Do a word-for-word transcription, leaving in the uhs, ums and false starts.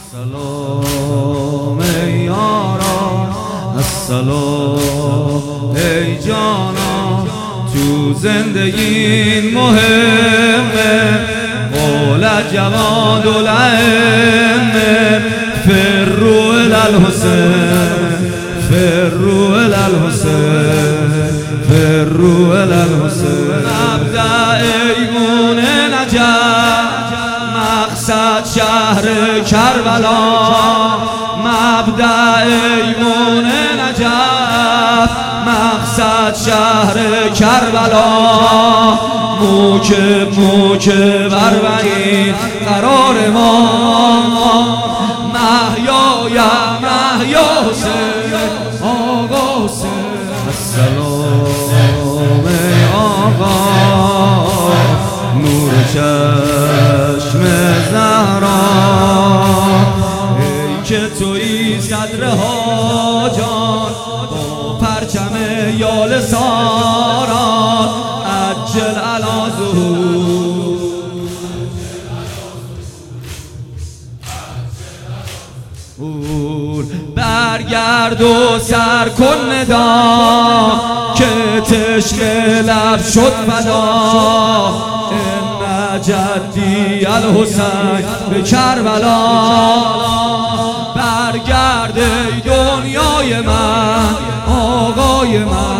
السلام ای یاران، السلام ای جانان، تو زندگی مهمه قول جواد الائمه، فروا الی الحسین، فروا الی الحسین، فروا الی الحسین. مبدأ ایمون نجف، مقصد شهر کربلا، مبدأ ایمون نجف، مقصد شهر کربلا، موکب موکب اربعین قرار ما، محیا یا محیا حسین آقا حسین. السلام ای آقا، نور چشم زهرا، ای که تویی صدر حاجات با پرچم یال سارات، عجل علی ظهور، برگرد و سر کن ندا که تشنه لب شد فدا، ان جدی الحسین به کربلا. برگرد ای دنیای من آقای من،